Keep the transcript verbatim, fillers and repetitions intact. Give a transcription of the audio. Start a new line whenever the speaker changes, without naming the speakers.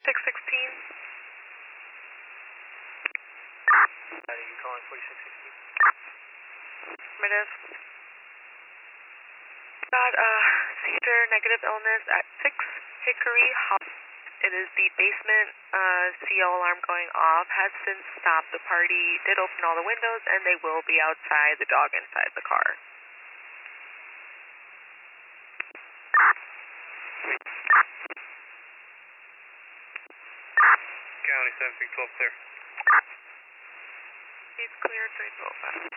forty-six sixteen.
Are you calling forty-six sixteen?
Affirmative. Got a seizure, negative illness at six Hickory House. It is the basement uh, C O alarm going off. Has since stopped. The party did open all the windows and they will be outside, the dog inside the car.
County seven three twelve clear.
He's clear, three twelve.